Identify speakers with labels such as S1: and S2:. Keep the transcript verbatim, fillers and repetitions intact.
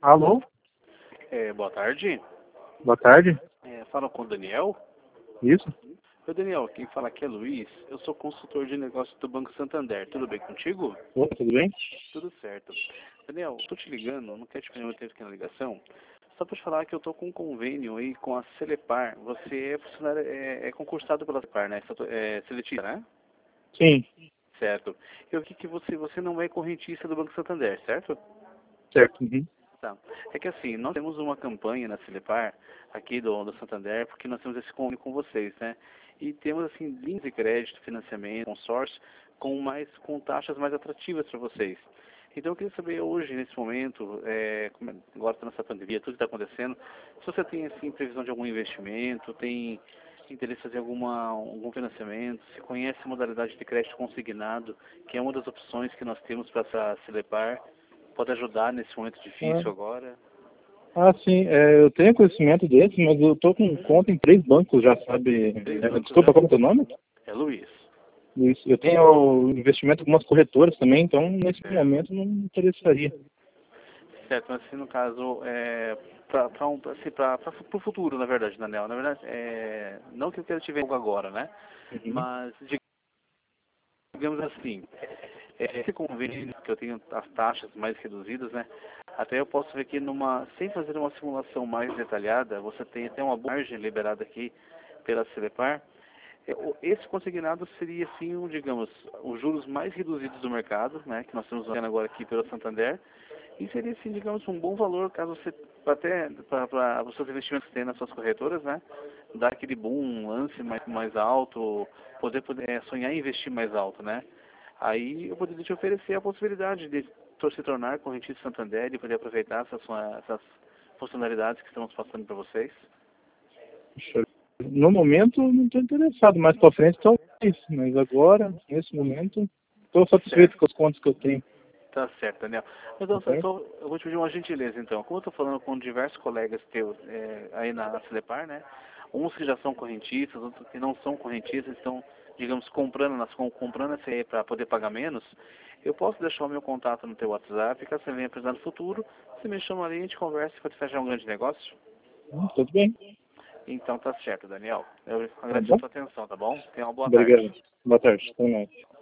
S1: Alô?
S2: É, boa tarde.
S1: Boa tarde.
S2: É, fala com o Daniel.
S1: Isso?
S2: Oi, Daniel, quem fala aqui é Luiz. Eu sou consultor de negócios do Banco Santander. Tudo bem contigo?
S1: Opa, tudo bem?
S2: Tudo certo. Daniel, estou te ligando, não quero te perder muito tempo aqui na ligação, só para te falar que eu estou com um convênio aí com a Celepar. Você é funcionário, é, é concursado pela Celepar, né? É seletiva, né?
S1: Sim,
S2: Certo. Eu vi que você, você não é correntista do Banco Santander, certo?
S1: certo. Uhum.
S2: Tá. É que assim, nós temos uma campanha na Celepar, aqui do, do Santander, porque nós temos esse convênio com vocês, né? E temos, assim, linhas de crédito, financiamento, consórcio, com, mais, com taxas mais atrativas para vocês. Então eu queria saber hoje, nesse momento, é, como é- agora está nessa pandemia, tudo que está acontecendo, se você tem, assim, previsão de algum investimento, tem interesse em fazer alguma, algum financiamento, se conhece a modalidade de crédito consignado, que é uma das opções que nós temos para essa Celepar, pode ajudar nesse momento
S1: Ah,
S2: difícil agora.
S1: ah, sim, é, eu tenho conhecimento desse, mas eu tô com conta em três bancos já, sabe?
S2: Três
S1: É,
S2: bancos
S1: desculpa,
S2: já?
S1: qual é o teu nome?
S2: É Luiz.
S1: Isso. Eu tenho investimento em algumas corretoras também, então nesse
S2: Certo.
S1: momento não me interessaria.
S2: Certo, mas assim, no caso, é, para um, assim, o futuro, na verdade, Daniel, na verdade, é, não que eu queira te ver algo agora, né?
S1: Uhum.
S2: Mas, digamos assim, é, esse convênio que eu tenho as taxas mais reduzidas, né? Até eu posso ver que numa, sem fazer uma simulação mais detalhada, você tem até uma boa margem liberada aqui pela Celepar. É, o- Esse consignado seria, assim, um, digamos, os juros mais reduzidos do mercado, né? Que nós estamos vendo agora aqui pelo Santander. E seria, assim, digamos, um bom valor caso você, até para os seus investimentos que tem nas suas corretoras, né? Dar aquele boom, um lance mais, mais alto, poder, poder é, sonhar em investir mais alto, né? Aí eu poderia te oferecer a possibilidade de tor- se tornar correntista Santander e poder aproveitar essas, sua- essas funcionalidades que estamos passando para vocês.
S1: Puxa, no momento não estou interessado, mais para frente talvez, mas agora, nesse momento, estou satisfeito
S2: Certo.
S1: com as contas que eu tenho.
S2: Tá certo, Daniel.
S1: Tá
S2: Então, só-
S1: certo?
S2: só- eu vou te pedir uma gentileza, então. Como eu estou falando com diversos colegas teus é, aí na Celepar, né? Uns que já são correntistas, outros que não são correntistas, estão, digamos, comprando, nas, com- comprando essa aí para poder pagar menos. Eu posso deixar o meu contato no teu WhatsApp, caso você venha precisar no futuro. Você me chama ali, a gente conversa e pode fechar um grande negócio.
S1: Hum, tudo bem.
S2: Então tá certo, Daniel. Eu
S1: Tá
S2: agradeço a
S1: bom?
S2: tua atenção, tá bom? Tenha uma boa tarde.
S1: Obrigado. Boa tarde. Até mais.